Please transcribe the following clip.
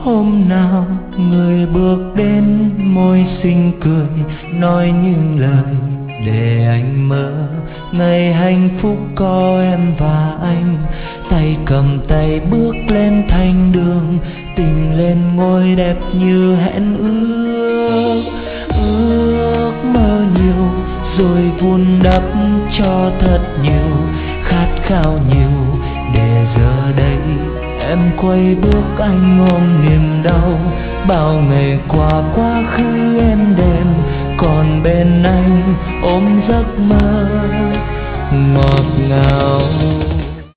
Hôm nào người bước đến môi xinh cười, nói những lời để anh mơ ngày hạnh phúc có em và anh. Tay cầm tay bước lên thành đường, tình lên ngôi đẹp như hẹn ước. Ước mơ nhiều rồi vun đắp cho thật nhiều, khát khao nhiều để giờ đây em quay bước anh ôm niềm đau. Bao ngày qua quá khứ êm đềm, còn bên anh ôm giấc mơ ngọt ngào.